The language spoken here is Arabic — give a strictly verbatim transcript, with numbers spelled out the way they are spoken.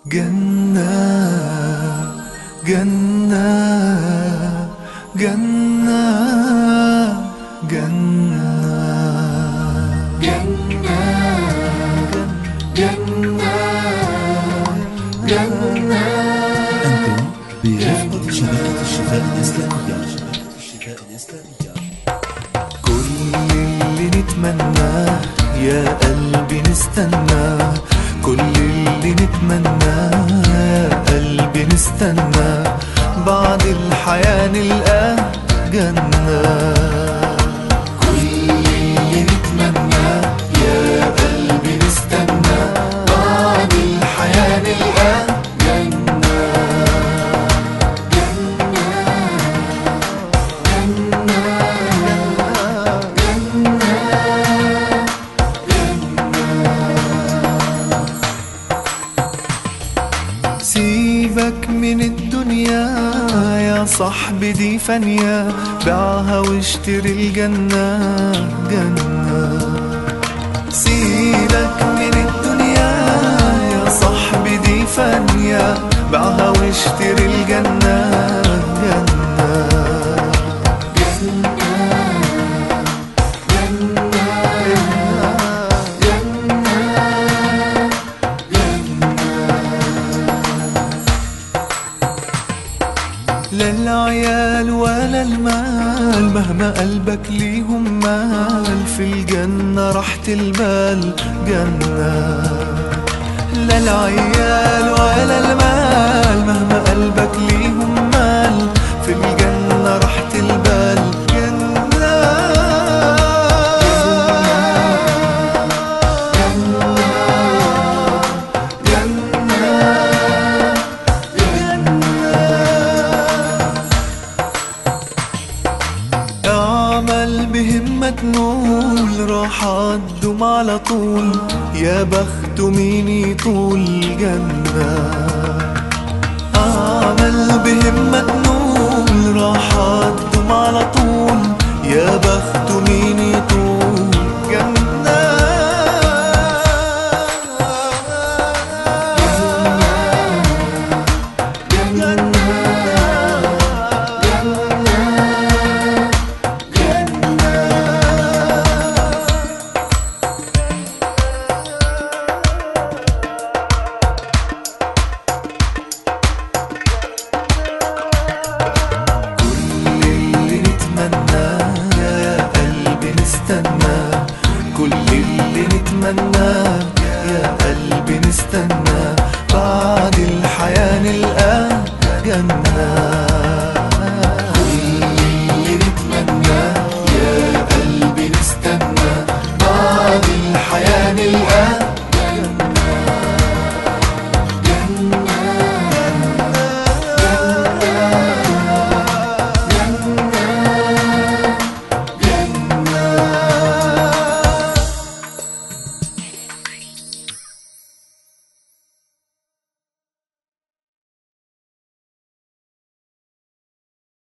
جنة جنة جنة جنة جنة جنة جنة. أنتم برفقة شبكة الشفاء الإسلامية. كل اللي نتمناه يا قلبي نستناه، كل اللي نتمناه يا قلبي نستناه، بعد الحياة نلقاه جنة. كل اللي نتمناه يا قلبي نستناه، بعد الحياة نلقاه جنة. سيبك من الدنيا يا صاحبي دي فانية، بيعها واشتري الجنة جنة. سيبك من الدنيا يا صاحبي دي فانية، بيعها واشتري الجنة جنة. لا العيال ولا المال مهما قلبك ليهم مال، في الجنة راحة البال جنة. لا العيال ولا المال مهما قلبك ليهم مال، في الجنة راحة البال جنة. اعمل بهمة نول راحة تدوم على طول، يا بخت مين يطول جنة. اعمل بهمة نول